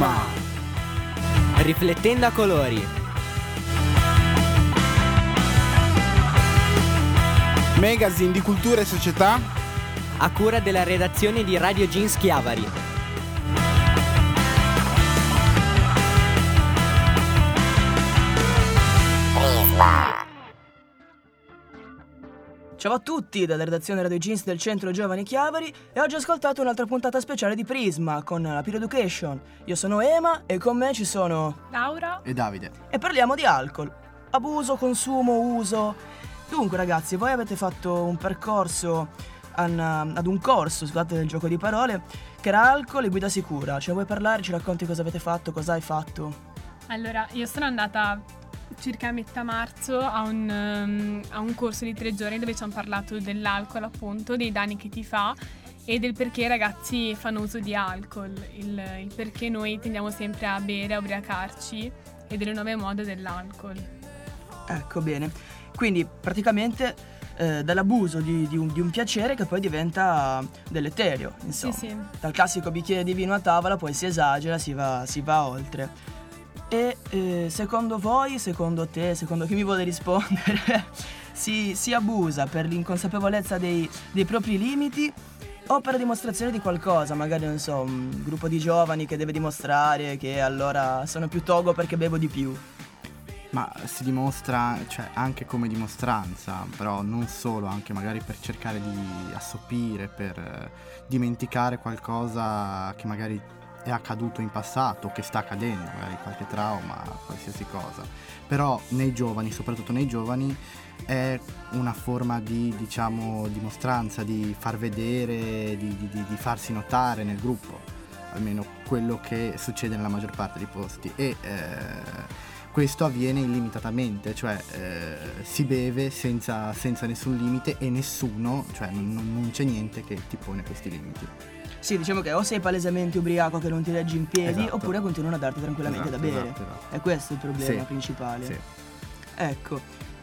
Prisma. Riflettendo a colori. Magazine di cultura e società A cura della redazione di Radio Jeans Chiavari. Ciao a tutti dalla redazione Radio Jeans del Centro Giovani Chiavari e oggi ho ascoltato un'altra puntata speciale di Prisma con la Peer Education. Io sono Ema e con me ci sono Laura e Davide. E parliamo di alcol, abuso, consumo, uso. Dunque ragazzi, voi avete fatto un percorso ad un corso, scusate il gioco di parole, che era alcol e guida sicura. Ce ne vuoi parlare? Ci racconti cosa avete fatto, cosa hai fatto? Allora, io sono andata circa a metà marzo a un corso di 3 giorni dove ci hanno parlato dell'alcol, appunto, dei danni che ti fa e del perché i ragazzi fanno uso di alcol, il perché noi tendiamo sempre a bere, a ubriacarci e delle nuove mode dell'alcol. Ecco, bene. Quindi praticamente dall'abuso di un piacere che poi diventa deleterio, insomma. Sì. Dal classico bicchiere di vino a tavola poi si esagera, si va oltre. E secondo voi, secondo te, secondo chi mi vuole rispondere, si abusa per l'inconsapevolezza dei propri limiti o per la dimostrazione di qualcosa? Magari, non so, un gruppo di giovani che deve dimostrare che allora sono più togo perché bevo di più. Ma si dimostra, cioè, anche come dimostranza, però non solo, anche magari per cercare di assopire, per dimenticare qualcosa che magari è accaduto in passato, che sta accadendo, magari qualche trauma, qualsiasi cosa. Però nei giovani, soprattutto nei giovani, è una forma di, diciamo, dimostranza, di far vedere, di farsi notare nel gruppo, almeno quello che succede nella maggior parte dei posti. E questo avviene illimitatamente, cioè si beve senza nessun limite e nessuno, cioè non c'è niente che ti pone questi limiti. Sì, diciamo che o sei palesemente ubriaco che non ti reggi in piedi, Esatto. Oppure continuano a darti tranquillamente da bere. Esatto. È questo il problema principale. Sì. Ecco.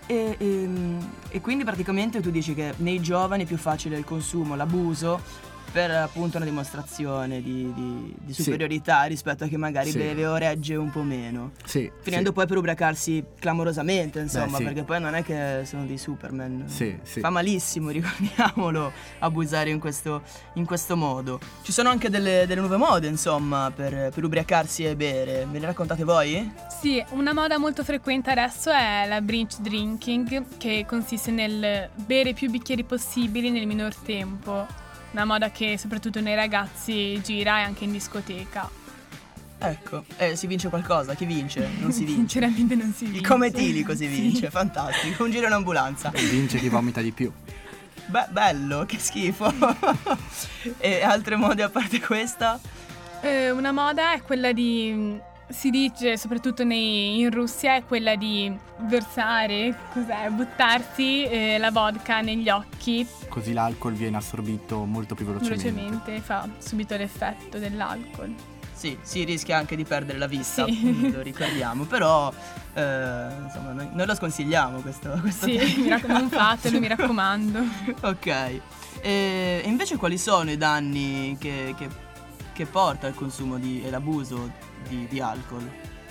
E quindi praticamente tu dici che nei giovani è più facile il consumo, l'abuso, per appunto una dimostrazione di superiorità rispetto a chi magari beve o regge un po' meno. Sì. Finendo poi per ubriacarsi clamorosamente, insomma, sì. perché poi non è che sono dei Superman. Sì. Fa malissimo, ricordiamolo, abusare in questo modo. Ci sono anche delle nuove mode, insomma, per ubriacarsi e bere. Me le raccontate voi? Sì, una moda molto frequente adesso è la binge drinking, che consiste nel bere più bicchieri possibili nel minor tempo. Una moda che soprattutto nei ragazzi gira e anche in discoteca. Ecco, si vince qualcosa? Chi vince? Non si vince. Sinceramente non si vince. Il come etilico si vince, Sì. fantastico. Un giro in ambulanza. Vince chi vomita di più. Beh, bello, che schifo. E altre mode a parte questa? Una moda è quella di... Si dice, soprattutto in Russia, è quella di versare, buttarsi la vodka negli occhi. Così l'alcol viene assorbito molto più velocemente. Fa subito l'effetto dell'alcol. Sì, si rischia anche di perdere la vista, Sì. lo ricordiamo, però insomma noi lo sconsigliamo questo Sì, tecnica. non fatelo, mi raccomando. Ok, e invece quali sono i danni che porta il consumo e l'abuso di alcol?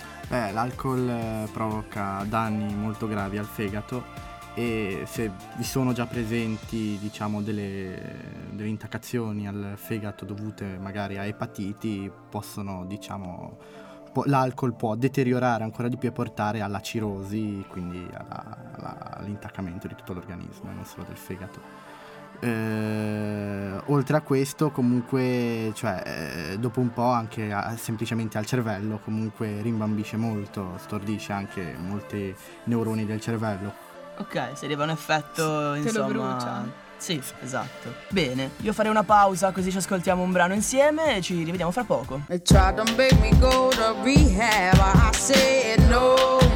L'alcol provoca danni molto gravi al fegato e se vi sono già presenti, diciamo, delle intaccazioni al fegato dovute magari a epatiti, possono, diciamo, l'alcol può deteriorare ancora di più e portare alla cirosi, quindi all'intaccamento di tutto l'organismo, non solo del fegato. Oltre a questo, comunque, cioè, dopo un po' anche semplicemente al cervello, comunque rimbambisce molto, stordisce anche molti neuroni del cervello. Ok, se arriva un effetto, Te lo insomma, brucia. sì, esatto. Bene, io farei una pausa così ci ascoltiamo un brano insieme e ci rivediamo fra poco. They tried to make me go to rehab. I said no.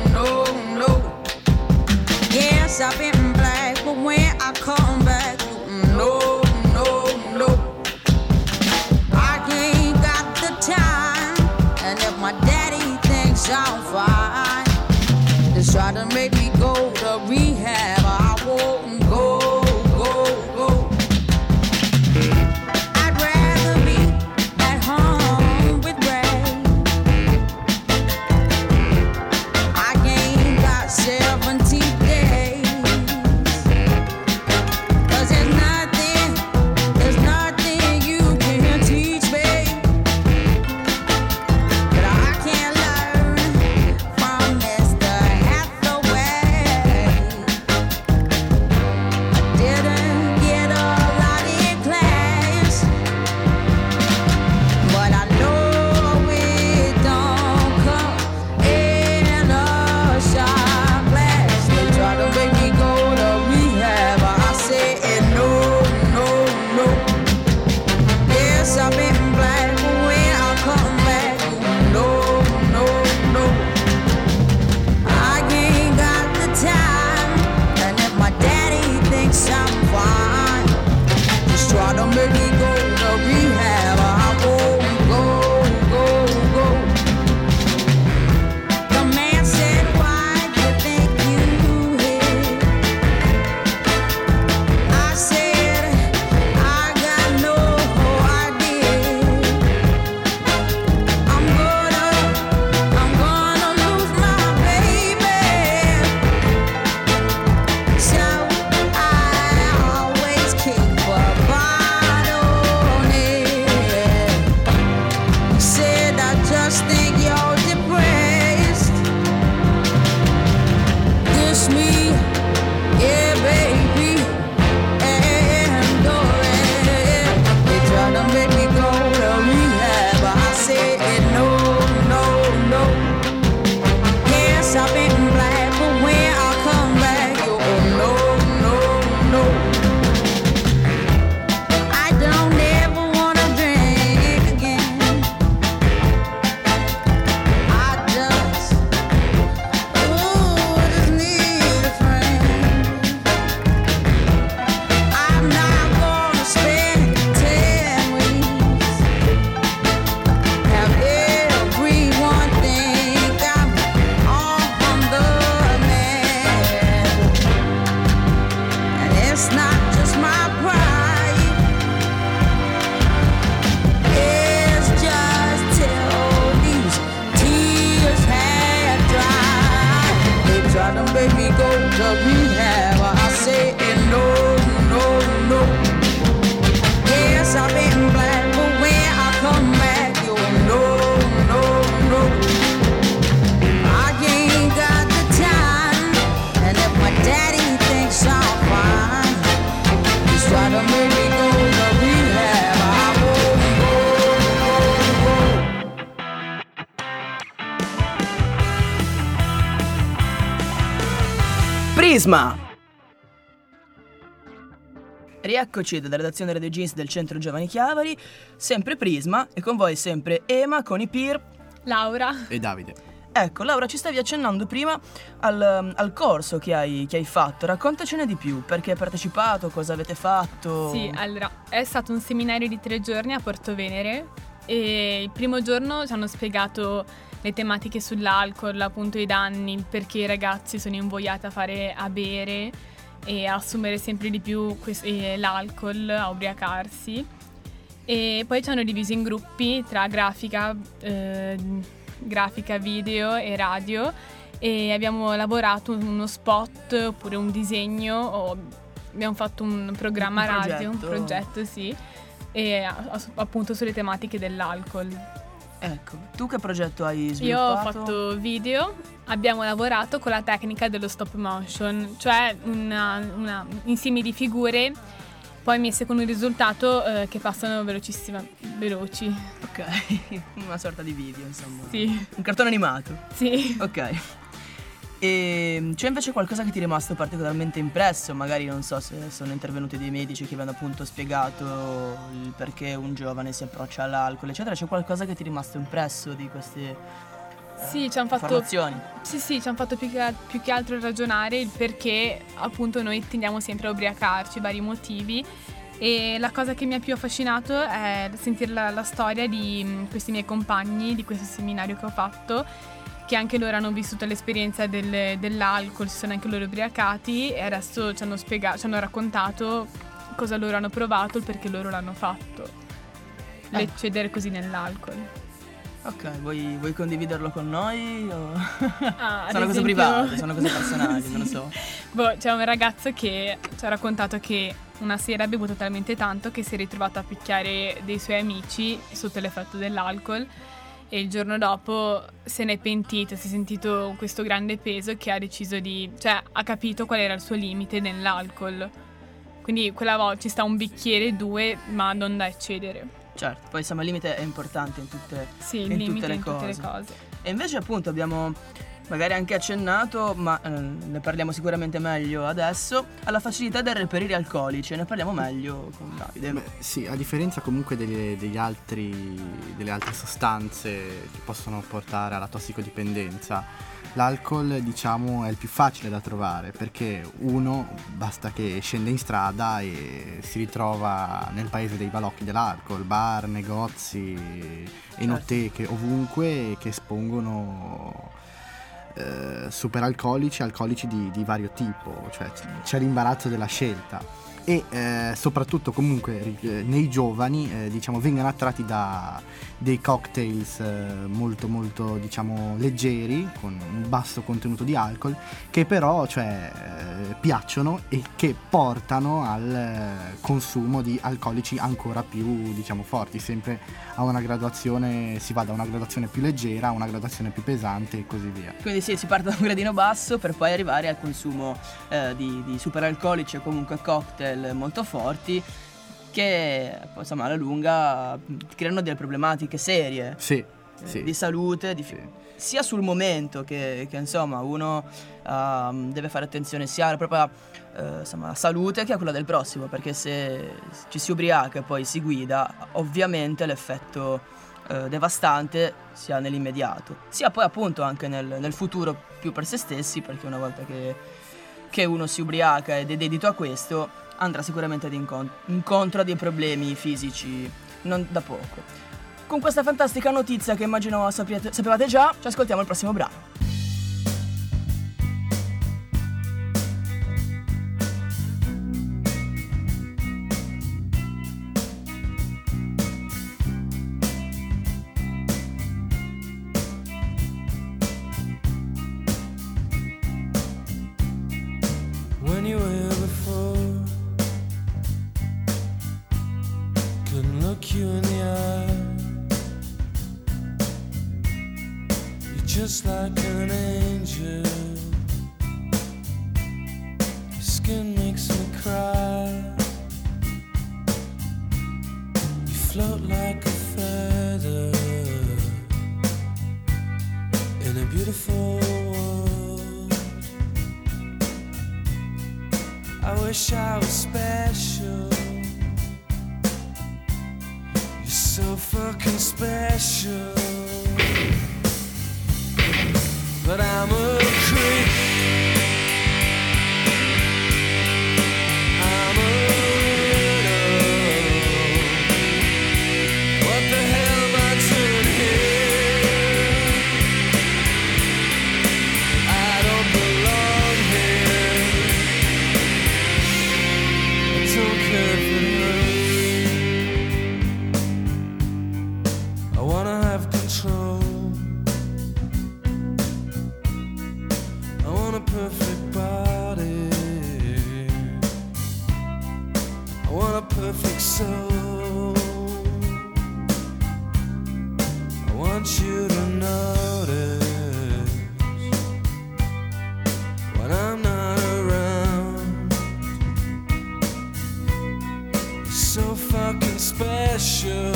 Yes, I've been black, but when I come back, no. I ain't got the time, and if my daddy thinks I'm fine, they try to make me go to rehab. I won't go. I'd rather be at home with Ray. Prisma! Rieccoci dalla redazione Radio Jeans del Centro Giovani Chiavari, sempre Prisma, e con voi sempre Ema, con i peer Laura E Davide. Ecco, Laura, ci stavi accennando prima al corso che hai fatto. Raccontacene di più, perché hai partecipato, cosa avete fatto. Sì, allora, è stato un seminario di 3 giorni a Porto Venere e il primo giorno ci hanno spiegato le tematiche sull'alcol, appunto i danni, perché i ragazzi sono invogliati a bere e a assumere sempre di più l'alcol, a ubriacarsi. E poi ci hanno diviso in gruppi tra grafica, video e radio, e abbiamo lavorato uno spot oppure un disegno, abbiamo fatto un programma radio, un progetto, sì, e appunto sulle tematiche dell'alcol. Ecco, tu che progetto hai sviluppato? Io ho fatto video, abbiamo lavorato con la tecnica dello stop motion, cioè un insieme di figure poi messe con un risultato che passano veloci. Ok, una sorta di video, insomma. Sì. Un cartone animato. Sì. Ok. E c'è invece qualcosa che ti è rimasto particolarmente impresso? Magari non so se sono intervenuti dei medici che vi hanno appunto spiegato il perché un giovane si approccia all'alcol, eccetera. C'è qualcosa che ti è rimasto impresso di queste Sì, ci hanno fatto informazioni? Sì, ci hanno fatto più che altro ragionare il perché appunto noi tendiamo sempre a ubriacarci, vari motivi. E la cosa che mi ha più affascinato è sentire la storia di questi miei compagni, di questo seminario che ho fatto, che anche loro hanno vissuto l'esperienza dell'alcol, si sono anche loro ubriacati e adesso ci hanno raccontato cosa loro hanno provato, il perché loro l'hanno fatto, l'eccedere così nell'alcol. Ok, vuoi condividerlo con noi? O... Ah, sono cose private, sono cose personali, sì. non lo so. C'è un ragazzo che ci ha raccontato che una sera ha bevuto talmente tanto che si è ritrovato a picchiare dei suoi amici sotto l'effetto dell'alcol, e il giorno dopo se n'è pentito, si è sentito questo grande peso che ha deciso ha capito qual era il suo limite nell'alcol. Quindi quella volta ci sta un bicchiere, 2, ma non da eccedere. Certo, poi insomma il limite è importante in tutte, tutte le cose. cose. E invece appunto abbiamo magari anche accennato, ma ne parliamo sicuramente meglio adesso, alla facilità del reperire alcolici, ne parliamo meglio con Davide. Beh, sì, a differenza comunque delle altre sostanze che possono portare alla tossicodipendenza, l'alcol diciamo è il più facile da trovare, perché uno basta che scende in strada e si ritrova nel paese dei balocchi dell'alcol, bar, negozi, enoteche, ovunque, che espongono superalcolici, alcolici di vario tipo, cioè c'è l'imbarazzo della scelta. E soprattutto comunque nei giovani diciamo vengono attratti da dei cocktails molto molto diciamo leggeri, con un basso contenuto di alcol, che però piacciono e che portano al consumo di alcolici ancora più diciamo forti, sempre a una graduazione, si va da una graduazione più leggera a una graduazione più pesante e così via. Quindi sì, si parte da un gradino basso per poi arrivare al consumo di superalcolici o comunque cocktail molto forti, che insomma alla lunga creano delle problematiche serie di salute, sia sul momento che insomma uno deve fare attenzione sia alla propria salute che a quella del prossimo, perché se ci si ubriaca e poi si guida, ovviamente l'effetto devastante sia nell'immediato, sia poi appunto anche nel futuro più per se stessi, perché una volta che uno si ubriaca ed è dedito a questo, andrà sicuramente incontro a dei problemi fisici non da poco. Con questa fantastica notizia che immagino sapevate già, ci ascoltiamo il prossimo brano. When you were here before, couldn't look you in the eye. You're just like an angel. Your skin makes me cry. You float like a feather in a beautiful world. I wish I was special. You're so fucking special. But I'm a creep. I'm a widow. What the hell am I doing here? I don't belong here. I don't care if it hurts. I wanna have control. I want a perfect body. I want a perfect soul. I want you to notice when I'm not around. You're so fucking special.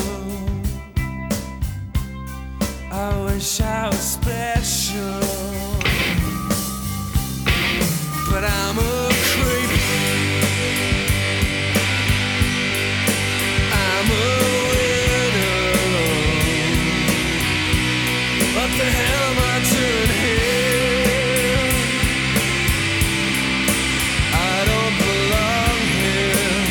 I wish I was special. But I'm a creep. I'm a widow. What the hell am I doing here? I don't belong here.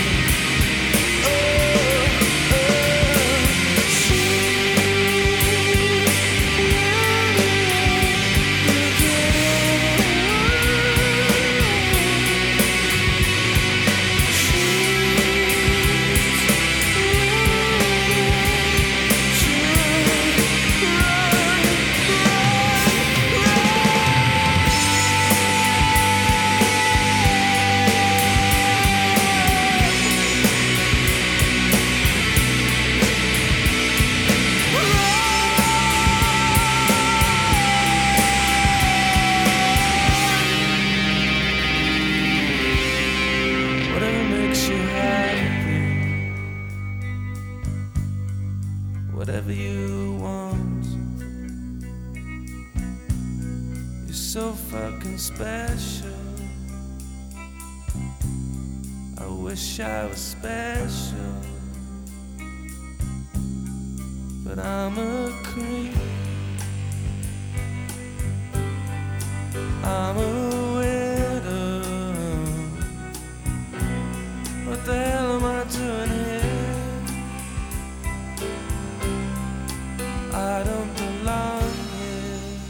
Whatever makes you happy, whatever you want. You're so fucking special. I wish I was special, but I'm a creep. I'm a widow. What the hell am I doing here? I don't belong here.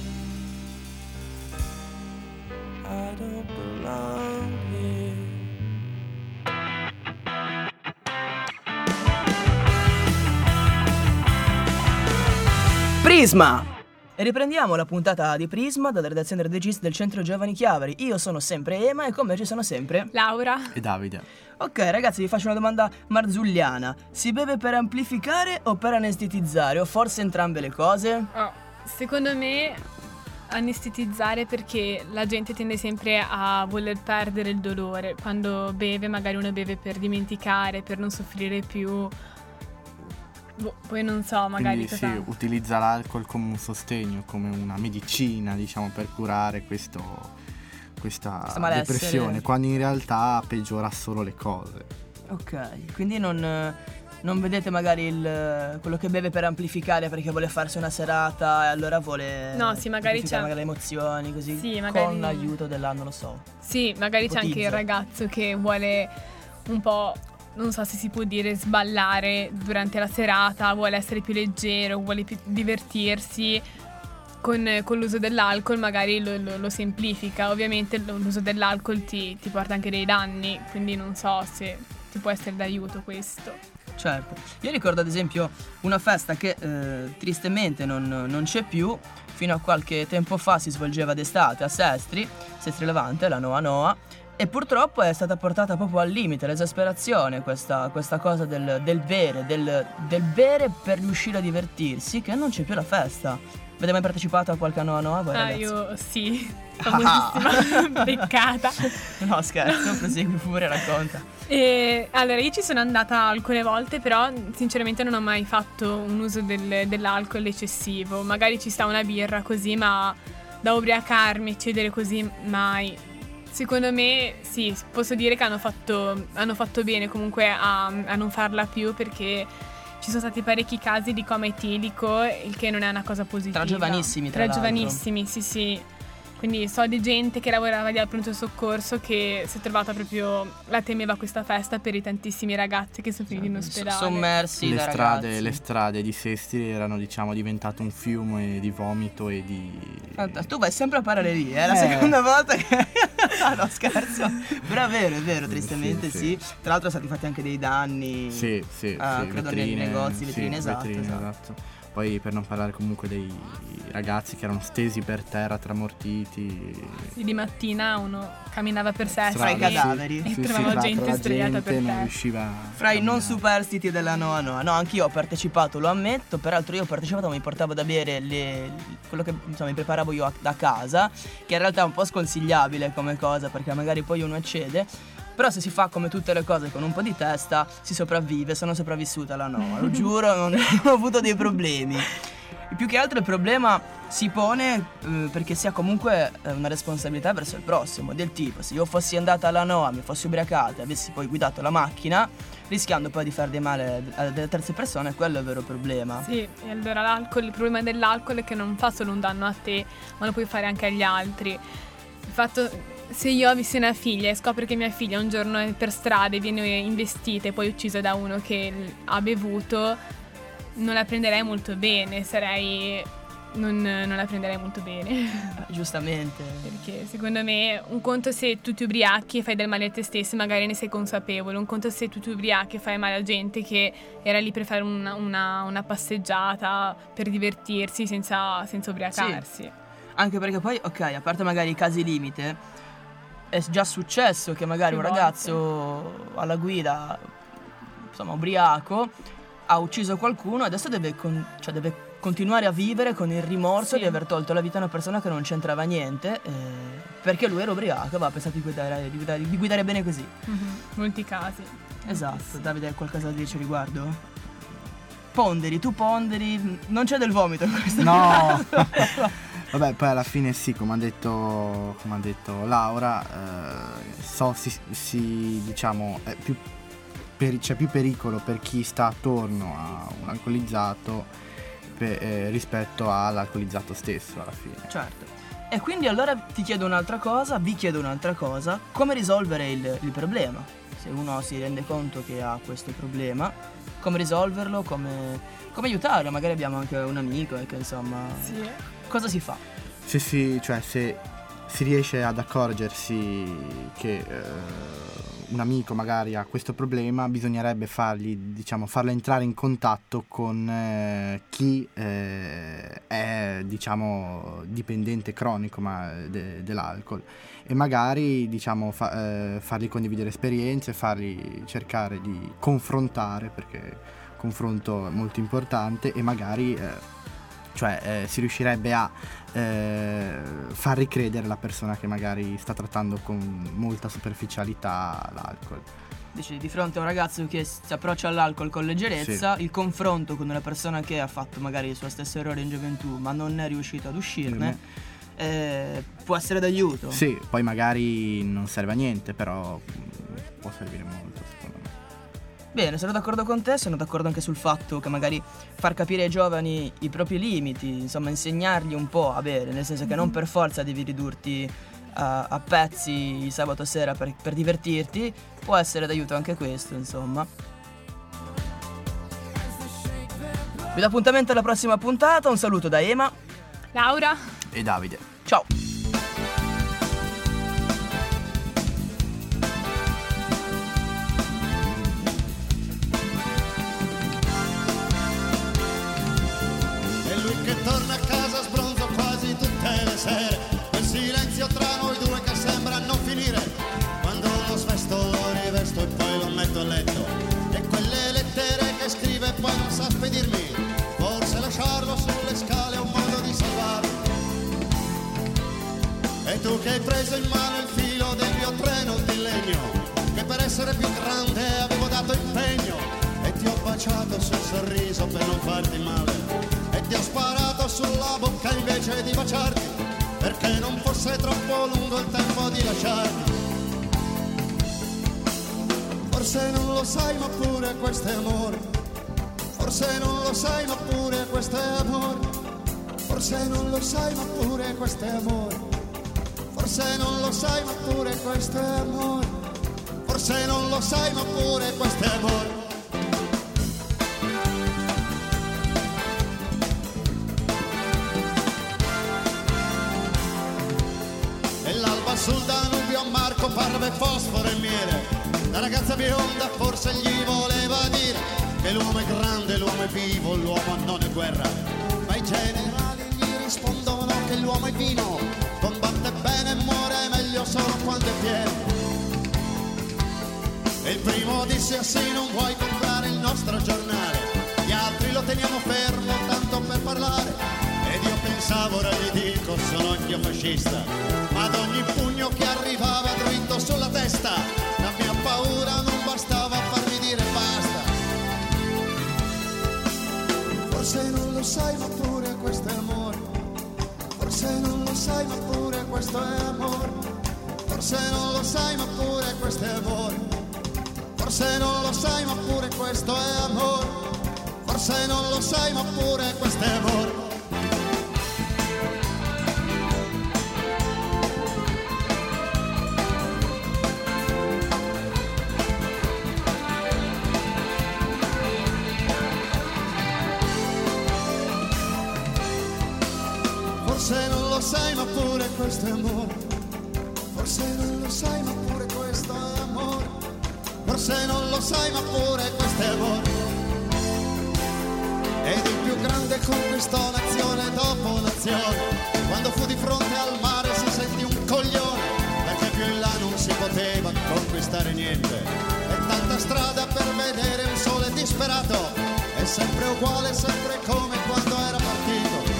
I don't belong here. Prisma! E riprendiamo la puntata di Prisma dalla redazione Regista del Centro Giovani Chiavari. Io sono sempre Ema e con me ci sono sempre Laura. E Davide. Ok ragazzi, vi faccio una domanda marzulliana. Si beve per amplificare o per anestetizzare? O forse entrambe le cose? Secondo me anestetizzare, perché la gente tende sempre a voler perdere il dolore. Quando beve, magari uno beve per dimenticare, per non soffrire più. Poi non so, magari Quindi sì, utilizza l'alcol come un sostegno, come una medicina, diciamo, per curare questa malessere. depressione, quando in realtà peggiora solo le cose. Ok, quindi non vedete magari quello che beve per amplificare perché vuole farsi una serata e allora vuole No, sì, magari c'è magari le emozioni così, sì, magari con l'aiuto non lo so. Sì, magari c'è anche il ragazzo che vuole un po', non so se si può dire, sballare durante la serata, vuole essere più leggero, vuole più divertirsi. Con l'uso dell'alcol magari lo semplifica. Ovviamente l'uso dell'alcol ti porta anche dei danni, quindi non so se ti può essere d'aiuto questo. Certo, io ricordo ad esempio una festa che tristemente non c'è più. Fino a qualche tempo fa si svolgeva d'estate a Sestri Levante, la Noa Noa. E purtroppo è stata portata proprio al limite, all'esasperazione, questa cosa del bere per riuscire a divertirsi, che non c'è più la festa. Avete mai partecipato a qualche Noa Noa voi ragazzi? Io sì, famosissima, peccata. No scherzo, prosegui pure, racconta. Allora io ci sono andata alcune volte, però sinceramente non ho mai fatto un uso dell'alcol eccessivo. Magari ci sta una birra così, ma da ubriacarmi, cedere così mai. Secondo me sì, posso dire che hanno fatto bene comunque a non farla più, perché ci sono stati parecchi casi di coma etilico, il che non è una cosa positiva. Tra giovanissimi, tra l'altro. giovanissimi, sì. Quindi so di gente che lavorava lì al pronto soccorso che si è trovata proprio, la temeva questa festa per i tantissimi ragazzi che sono finiti in ospedale. Sommersi da ragazzi. Le strade di Sestri erano, diciamo, diventate un fiume di vomito e di... Tu vai sempre a parare lì, è la seconda volta che... no, scherzo. Però è vero, tristemente sì. Tra l'altro sono stati fatti anche dei danni. Sì, credo nei negozi, vetrine, esatto. Poi per non parlare comunque dei ragazzi che erano stesi per terra, tramortiti. Sì, di mattina uno camminava per sé fra i cadaveri e trovava gente sdraiata per terra. Fra i non superstiti della Noa. No, anch'io ho partecipato, lo ammetto. Peraltro io ho partecipato, mi portavo da bere quello che insomma mi preparavo io da casa, che in realtà è un po' sconsigliabile come cosa, perché magari poi uno eccede. Però se si fa come tutte le cose con un po' di testa, si sopravvive. Sono sopravvissuta alla Noa, lo giuro, non ho avuto dei problemi. E più che altro il problema si pone perché si ha comunque una responsabilità verso il prossimo, del tipo, se io fossi andata alla Noa, mi fossi ubriacata e avessi poi guidato la macchina, rischiando poi di far del male a delle terze persone, quello è il vero problema. Sì, e allora il problema dell'alcol è che non fa solo un danno a te, ma lo puoi fare anche agli altri. Il fatto... Se io avessi una figlia e scopro che mia figlia un giorno è per strada e viene investita e poi uccisa da uno che ha bevuto, non la prenderei molto bene, non la prenderei molto bene. Giustamente. Perché secondo me un conto se tu ti ubriachi e fai del male a te stesso, magari ne sei consapevole, un conto se tu ti ubriachi e fai male a gente che era lì per fare una passeggiata, per divertirsi senza ubriacarsi. Sì. Anche perché poi, ok, a parte magari i casi limite, è già successo che magari un ragazzo alla guida, insomma ubriaco, ha ucciso qualcuno e adesso deve continuare a vivere con il rimorso di aver tolto la vita a una persona che non c'entrava niente, perché lui era ubriaco, aveva pensato di guidare bene così. Molti casi. Esatto. Davide, hai qualcosa da dirci a riguardo? Tu ponderi, non c'è del vomito in questo caso. No. Vabbè, poi alla fine sì, come ha detto Laura, diciamo c'è più pericolo per chi sta attorno a un alcolizzato rispetto all'alcolizzato stesso alla fine. Certo. E quindi allora vi chiedo un'altra cosa, come risolvere il problema? Se uno si rende conto che ha questo problema, come risolverlo, come aiutarlo? Magari abbiamo anche un amico che insomma... Sì. Cosa si fa? Se si riesce ad accorgersi che un amico magari ha questo problema, bisognerebbe farlo entrare in contatto con chi è, diciamo, dipendente cronico dell'alcol, e magari, diciamo, fargli condividere esperienze, fargli cercare di confrontare, perché il confronto è molto importante, e magari si riuscirebbe a far ricredere la persona che magari sta trattando con molta superficialità l'alcol. Dici, di fronte a un ragazzo che si approccia all'alcol con leggerezza, sì, il confronto con una persona che ha fatto magari il suo stesso errore in gioventù ma non è riuscito ad uscirne, può essere d'aiuto. Sì, poi magari non serve a niente, però può servire molto, secondo me. Bene, sono d'accordo con te, sono d'accordo anche sul fatto che magari far capire ai giovani i propri limiti, insomma insegnargli un po' a bere, nel senso che non per forza devi ridurti a pezzi il sabato sera per divertirti, può essere d'aiuto anche questo, insomma. Vi do appuntamento alla prossima puntata, un saluto da Ema, Laura e Davide. Ciao! Torna a casa sbronzo quasi tutte le sere, quel silenzio tra noi due che sembra non finire, quando lo svesto lo rivesto e poi lo metto a letto, e quelle lettere che scrive e poi non sa spedirmi, forse lasciarlo sulle scale è un modo di salvarlo. E tu che hai preso in mano il filo del mio treno di legno, che per essere più grande avevo dato impegno, e ti ho baciato sul sorriso per non farti male, e ti ho sparato sulla bocca invece di baciarti, perché non fosse troppo lungo il tempo di lasciarti. Forse non lo sai ma pure questo è amore, forse non lo sai ma pure questo è amore, forse non lo sai ma pure questo è amore, forse non lo sai ma pure questo è amore, forse non lo sai ma pure questo è amore. E l'alba sul Danubio a Marco parve fosforo e miele. La ragazza bionda forse gli voleva dire che l'uomo è grande, l'uomo è vivo, l'uomo non è guerra. Ma i generali gli rispondono che l'uomo è vino, combatte bene e muore meglio solo quando è pieno. E il primo disse sì, non vuoi comprare il nostro giornale, gli altri lo teniamo fermo tanto per parlare. Ed io pensavo, ora gli dico, sono anch'io fascista, ma ad ogni pugno che arrivava dritto sulla testa, la mia paura non bastava a farmi dire basta. Forse non lo sai ma pure questo è amore, forse non lo sai ma pure questo è amore, forse non lo sai ma pure questo è amore, forse non lo sai ma pure questo è amore, forse non lo sai ma pure questo è amore. Forse non lo sai ma pure questo è amore, forse non lo sai ma pure questo è amore, forse non lo sai ma pure questo è amore. Ed il più grande conquistò nazione dopo nazione, quando fu di fronte al mare si sentì un coglione, perché più in là non si poteva conquistare niente. E tanta strada per vedere un sole disperato, è sempre uguale, sempre come quando era partito.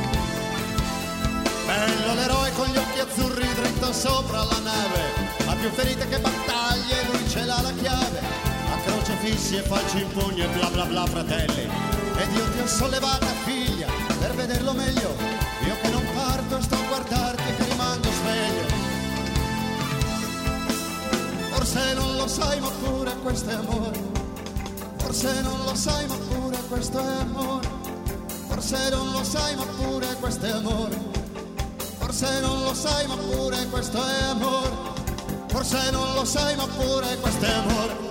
Bello l'eroe con gli occhi azzurri dritto sopra la nave, ha più ferite che battaglie, lui ce l'ha la chiave, a crocefissi e falci in pugno e bla bla bla fratelli. Ed io ti ho sollevata figlia per vederlo meglio, io che non parto e sto a guardarti che rimango sveglio. Forse non lo sai ma pure questo è amore, forse non lo sai ma pure questo è amore, forse non lo sai ma pure questo è amore, forse non lo sai ma pure questo è amore, forse non lo sai ma pure questo è amore.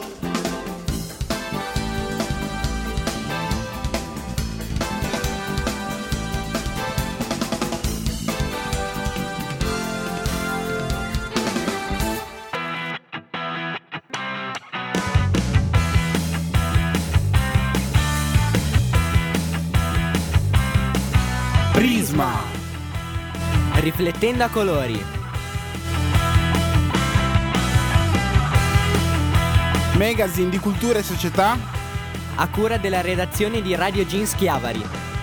Prisma, riflettendo a colori. magazine di cultura e società, A cura della redazione di Radio Jeans Chiavari.